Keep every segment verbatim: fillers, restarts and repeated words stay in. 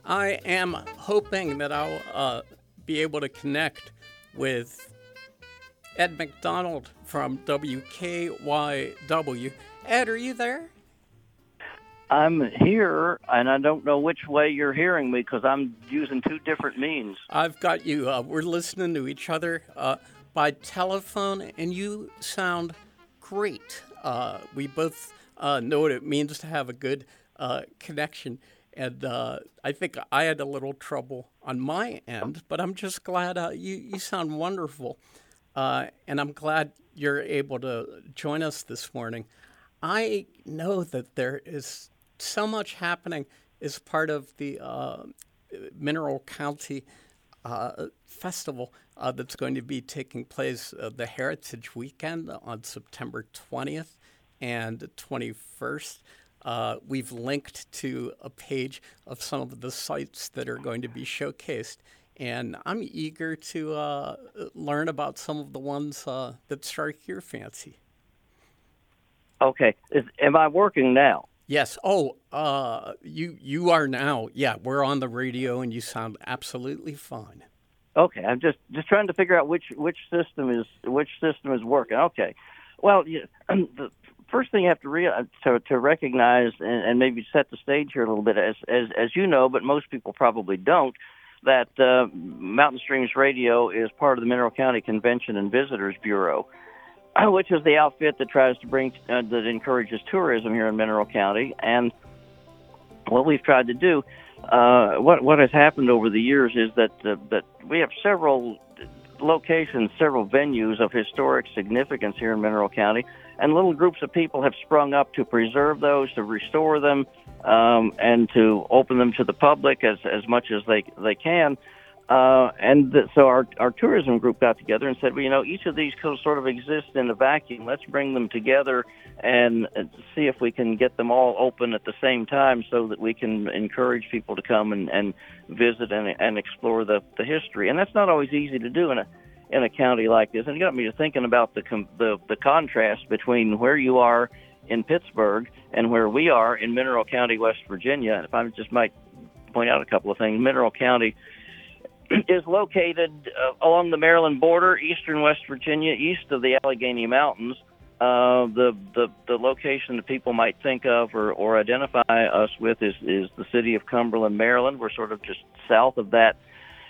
I am hoping that I'll uh, be able to connect with Ed McDonald from W K Y W. Ed, are you there? I'm here, and I don't know which way you're hearing me because I'm using two different means. I've got you. Uh, we're listening to each other uh, by telephone, and you sound great. Uh, we both uh, know what it means to have a good uh, connection. And uh, I think I had a little trouble on my end, but I'm just glad uh, you, you sound wonderful. Uh, and I'm glad you're able to join us this morning. I know that there is so much happening as part of the uh, Mineral County uh, Festival uh, that's going to be taking place uh, the Heritage Weekend on September twentieth and twenty-first. Uh, we've linked to a page of some of the sites that are going to be showcased, and I'm eager to uh, learn about some of the ones uh, that strike your fancy. Okay, Is, am I working now? Yes. Oh, uh, you you are now. Yeah, we're on the radio, and you sound absolutely fine. Okay, I'm just, just trying to figure out which which system is which system is working. Okay, well, yeah, the first thing you have to re- to, to recognize and, and maybe set the stage here a little bit, as as as you know, but most people probably don't, that uh, Mountain Streams Radio is part of the Mineral County Convention and Visitors Bureau, which is the outfit that tries to bring uh, that encourages tourism here in Mineral County. And what we've tried to do, uh, what what has happened over the years is that uh, that we have several locations, several venues of historic significance here in Mineral County, and little groups of people have sprung up to preserve those, to restore them, um, and to open them to the public as as much as they they can. Uh, and th- so our our tourism group got together and said, well, you know, each of these sort of exist in a vacuum. Let's bring them together and uh, see if we can get them all open at the same time so that we can encourage people to come and, and visit and, and explore the, the history. And that's not always easy to do in a in a county like this. And it got me to thinking about the com- the, the contrast between where you are in Pittsburgh and where we are in Mineral County, West Virginia. And if I just might point out a couple of things, Mineral County is located uh, along the Maryland border, eastern West Virginia, east of the Allegheny Mountains. Uh, the, the the location that people might think of or, or identify us with is, is the city of Cumberland, Maryland. We're sort of just south of that.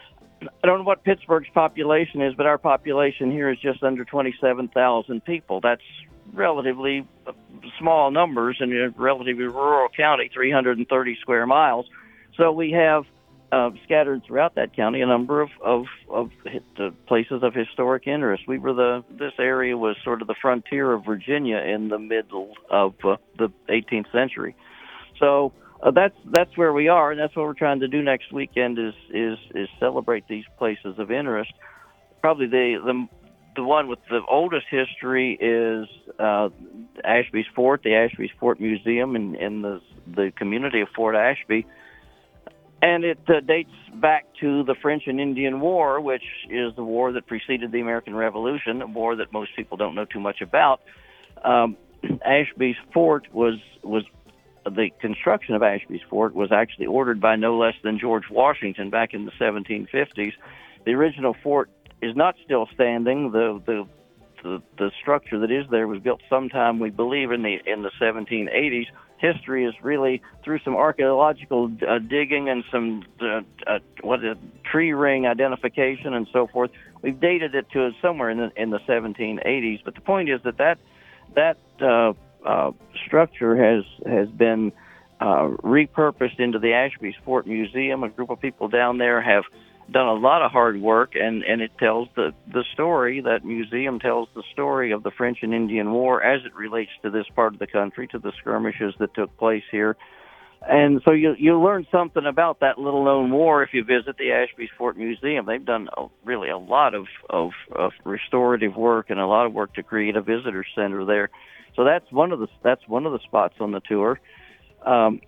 I don't know what Pittsburgh's population is, but our population here is just under twenty-seven thousand people. That's relatively small numbers in a relatively rural county, three hundred thirty square miles. So we have Uh, scattered throughout that county, a number of of, of uh, places of historic interest. We were the this area was sort of the frontier of Virginia in the middle of uh, the eighteenth century. So uh, that's that's where we are, and that's what we're trying to do next weekend is is is celebrate these places of interest. Probably the the the one with the oldest history is uh, Ashby's Fort, the Ashby's Fort Museum in, in the the community of Fort Ashby. And it uh, dates back to the French and Indian War, which is the war that preceded the American Revolution, a war that most people don't know too much about. Um, Ashby's Fort was was the construction of Ashby's Fort was actually ordered by no less than George Washington back in the seventeen fifties. The original fort is not still standing. The the the, the structure that is there was built sometime, we believe, in the in the seventeen eighties. History is really through some archaeological uh, digging and some uh, uh, what a tree ring identification and so forth. We've dated it to somewhere in the in the seventeen eighties. But the point is that that that uh, uh, structure has has been uh, repurposed into the Ashby's Fort Museum. A group of people down there have done a lot of hard work, and, and it tells the, the story, that museum tells the story of the French and Indian War as it relates to this part of the country, to the skirmishes that took place here. And so you you learn something about that little-known war if you visit the Ashby's Fort Museum. They've done a, really a lot of, of, of restorative work and a lot of work to create a visitor center there. So that's one of the that's one of the spots on the tour. Um,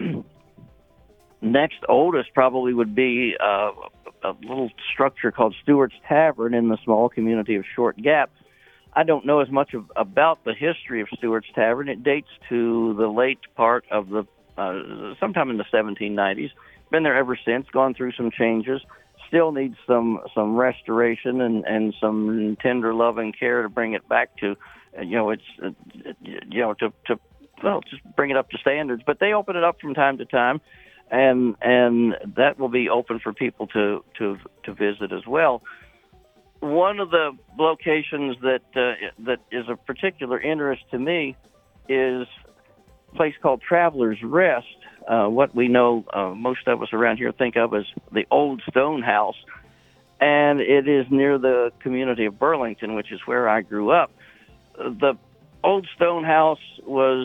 next oldest probably would be uh, a little structure called Stewart's Tavern in the small community of Short Gap. I don't know as much of, about the history of Stewart's Tavern. It dates to the late part of the, uh, sometime in the seventeen nineties. been there ever since, gone through some changes. Still needs some some restoration and, and some tender loving care to bring it back to, you know, it's uh, you know to to well just bring it up to standards. But they open it up from time to time, and and that will be open for people to to to visit as well. One of the locations that uh, that is of particular interest to me is a place called Travelers Rest. Uh, what we know, uh, most of us around here think of as the Old Stone House, and it is near the community of Burlington, which is where I grew up. The Old Stone House was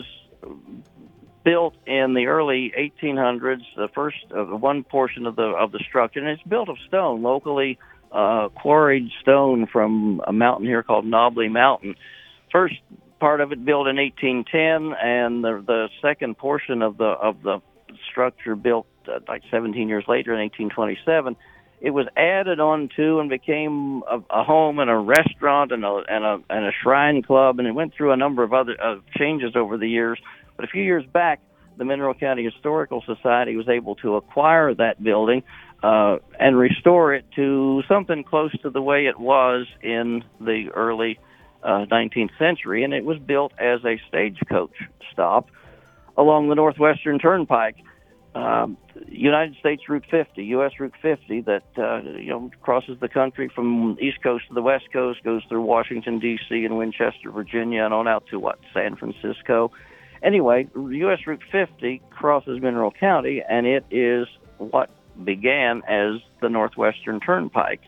built in the early eighteen hundreds. The first, uh, one portion of the of the structure, and it's built of stone, locally uh, quarried stone from a mountain here called Knobley Mountain. First part of it built in eighteen ten, and the the second portion of the of the structure built uh, like seventeen years later in eighteen twenty-seven. It was added on to and became a, a home and a restaurant and a, and a and a shrine club, and it went through a number of other uh, changes over the years. But a few years back, the Mineral County Historical Society was able to acquire that building uh, and restore it to something close to the way it was in the early Uh, nineteenth century, and it was built as a stagecoach stop along the Northwestern Turnpike, um, United States Route fifty, U S Route fifty, that uh, you know crosses the country from East Coast to the West Coast, goes through Washington D C and Winchester, Virginia, and on out to what San Francisco. Anyway, U S Route fifty crosses Mineral County, and it is what began as the Northwestern Turnpike,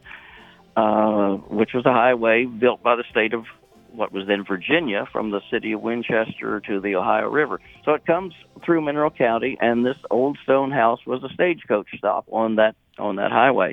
uh, which was a highway built by the state of what was then Virginia, from the city of Winchester to the Ohio River. So it comes through Mineral County, and this Old Stone House was a stagecoach stop on that on that highway.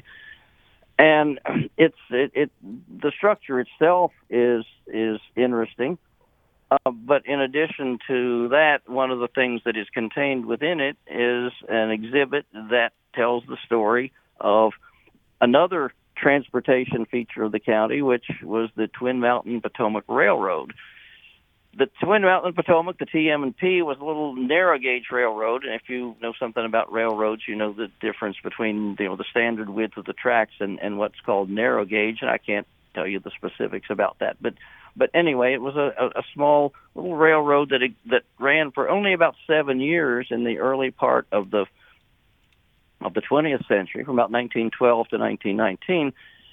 And it's it, it the structure itself is is interesting, uh, but in addition to that, one of the things that is contained within it is an exhibit that tells the story of another transportation feature of the county, which was the Twin Mountain Potomac Railroad. The Twin Mountain Potomac, the T M and P, was a little narrow gauge railroad, and if you know something about railroads, you know the difference between you know the standard width of the tracks and, and what's called narrow gauge, and I can't tell you the specifics about that. But but anyway, it was a, a, a small little railroad that it, that ran for only about seven years in the early part of the of the twentieth century, from about nineteen twelve to nineteen nineteen.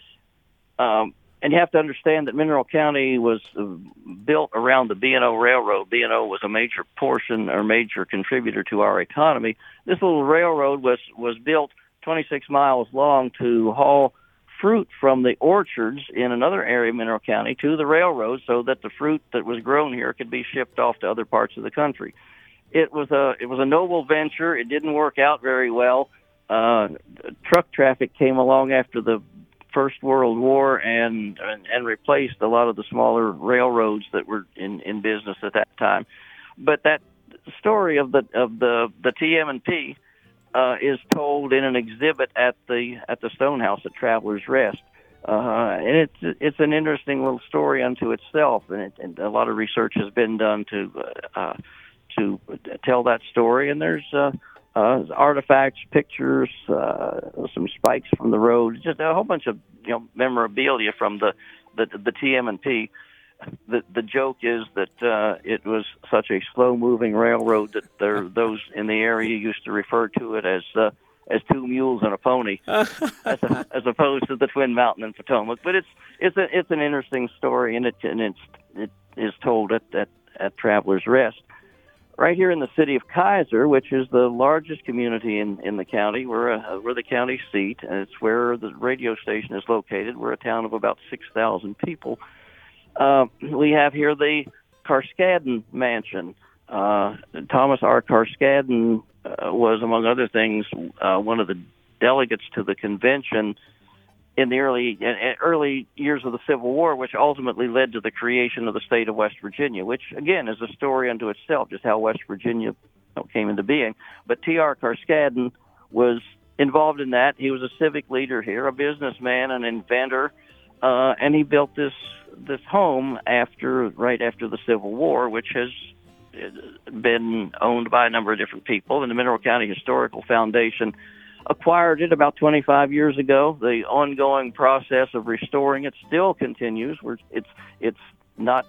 Um, and you have to understand that Mineral County was uh, built around the B and O Railroad. B and O was a major portion or major contributor to our economy. This little railroad was, was built twenty-six miles long to haul fruit from the orchards in another area of Mineral County to the railroad so that the fruit that was grown here could be shipped off to other parts of the country. It was a, it was a noble venture. It didn't work out very well. Uh, truck traffic came along after the First World War and, and and replaced a lot of the smaller railroads that were in, in business at that time. But that story of the of the the T M and P uh, is told in an exhibit at the at the Stonehouse at Travelers Rest, uh, and it's it's an interesting little story unto itself. And, it, and a lot of research has been done to uh, to tell that story. And there's uh, Uh, artifacts, pictures, uh, some spikes from the road, just a whole bunch of you know memorabilia from the the, the T M and P. The the joke is that uh, it was such a slow-moving railroad that there those in the area used to refer to it as uh, as two mules and a pony, as, a, as opposed to the Twin Mountain and Potomac. But it's it's a, it's an interesting story, and it and it's it is told at at, at Travelers Rest. Right here in the city of Keizer, which is the largest community in, in the county. We're, a, we're the county seat, and it's where the radio station is located. We're a town of about six thousand people. Uh, we have here the Carskadden Mansion. Uh, Thomas R. Carskadden uh, was, among other things, uh, one of the delegates to the convention in the early early years of the Civil War, which ultimately led to the creation of the state of West Virginia, which, again, is a story unto itself, just how West Virginia came into being. But T R. Carskadden was involved in that. He was a civic leader here, a businessman, an inventor, uh, and he built this this home after right after the Civil War, which has been owned by a number of different people. And the Mineral County Historical Foundation acquired it about twenty-five years ago. The ongoing process of restoring it still continues. We're, it's it's not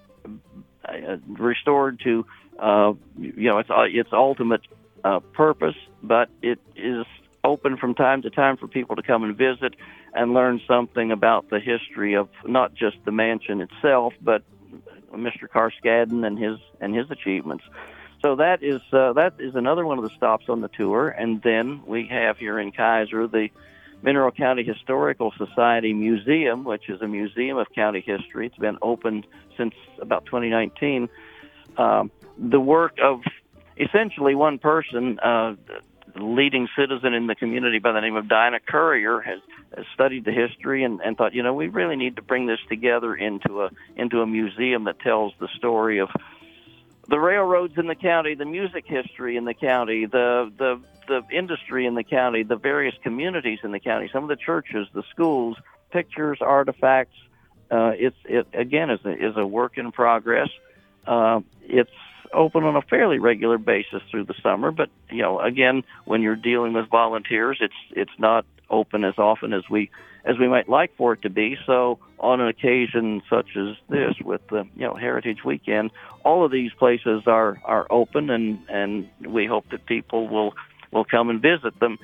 uh, restored to uh, you know its its ultimate uh, purpose, but it is open from time to time for people to come and visit and learn something about the history of not just the mansion itself, but Mister Carskadden and his and his achievements. So that is uh, that is another one of the stops on the tour. And then we have here in Keizer the Mineral County Historical Society Museum, which is a museum of county history. It's been opened since about twenty nineteen. Um, the work of essentially one person, uh, leading citizen in the community by the name of Dinah Currier, has, has studied the history and, and thought, you know, we really need to bring this together into a into a museum that tells the story of the railroads in the county, the music history in the county, the the the industry in the county, the various communities in the county, some of the churches, the schools, pictures, artifacts. Uh, it's it again is a, is a work in progress. Uh, it's open on a fairly regular basis through the summer, but you know, again, when you're dealing with volunteers, it's it's not open as often as we as we might like for it to be. So on an occasion such as this, with the you know Heritage Weekend, all of these places are are open, and and we hope that people will will come and visit them.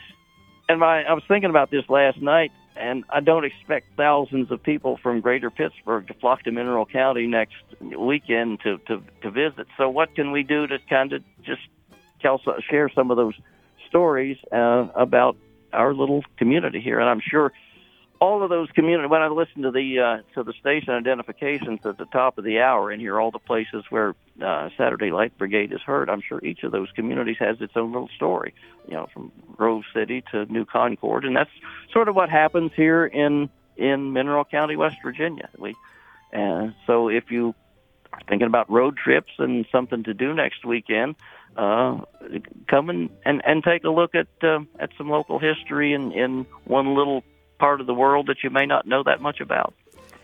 And my, I was thinking about this last night, and I don't expect thousands of people from greater Pittsburgh to flock to Mineral County next weekend to, to, to visit. So what can we do to kind of just tell, share some of those stories uh, about our little community here? And I'm sure all of those community, when I listen to the uh, to the station identifications at the top of the hour and hear all the places where uh, Saturday Light Brigade is heard, I'm sure each of those communities has its own little story, you know, from Grove City to New Concord. And that's sort of what happens here in, in Mineral County, West Virginia. We, uh, so if you are thinking about road trips and something to do next weekend, uh, come and, and, and take a look at uh, at some local history in, in one little part of the world that you may not know that much about.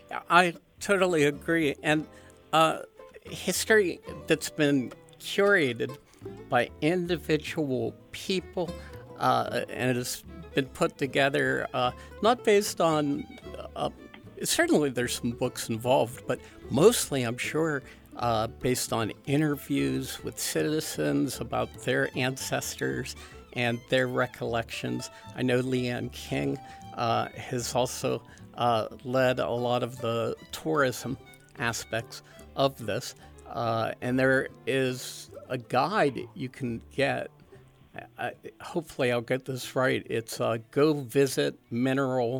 I totally agree. And uh, history that's been curated by individual people uh, and it has been put together uh, not based on, uh, certainly there's some books involved, but mostly I'm sure uh, based on interviews with citizens about their ancestors and their recollections. I know Leanne King Uh, has also uh, led a lot of the tourism aspects of this. Uh, and there is a guide you can get. Uh, hopefully I'll get this right. It's uh, Go Visit Mineral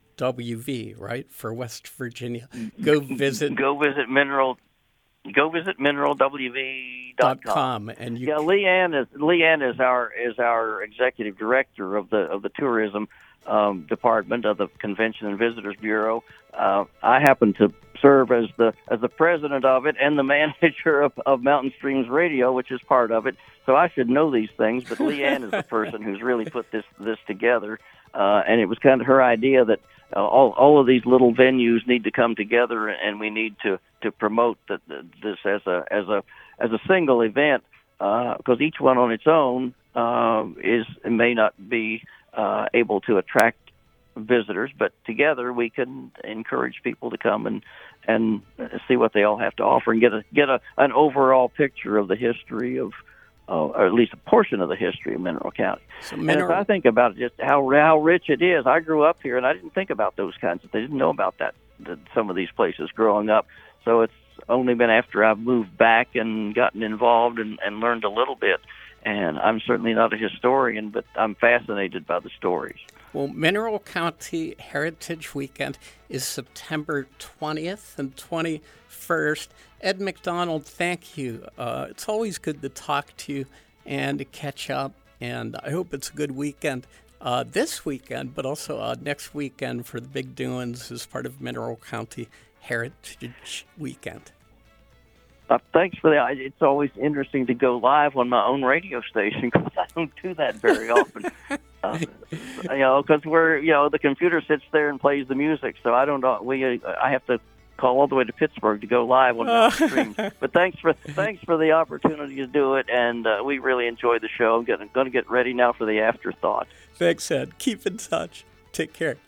W V, right, for West Virginia. Go visit. Go visit Mineral. Go visit mineral w v dot com. And you yeah, Leanne is Leanne is our is our executive director of the of the tourism Um, department of the Convention and Visitors Bureau. Uh, I happen to serve as the as the president of it and the manager of, of Mountain Streams Radio, which is part of it. So I should know these things. But Leanne is the person who's really put this this together, uh, and it was kind of her idea that uh, all all of these little venues need to come together, and we need to to promote the, the, this as a as a as a single event, because uh, each one on its own uh, is may not be Uh, able to attract visitors, but together we can encourage people to come and and see what they all have to offer and get a get a an overall picture of the history of, uh, or at least a portion of the history of Mineral County. So and mineral- if I think about just how how rich it is, I grew up here and I didn't think about those kinds of things. I didn't know about that, that some of these places growing up. So it's only been after I've moved back and gotten involved and, and learned a little bit. And I'm certainly not a historian, but I'm fascinated by the stories. Well, Mineral County Heritage Weekend is September twentieth and twenty-first. Ed McDonald, thank you. Uh, it's always good to talk to you and to catch up, and I hope it's a good weekend uh, this weekend, but also uh, next weekend for the big doings as part of Mineral County Heritage Weekend. Uh, thanks for that. It's always interesting to go live on my own radio station because I don't do that very often. uh, you know, because we're you know the computer sits there and plays the music, so I don't know. We uh, I have to call all the way to Pittsburgh to go live on the stream. But thanks for thanks for the opportunity to do it, and uh, we really enjoyed the show. I'm going to get ready now for the afterthought. Thanks, Ed. Keep in touch. Take care.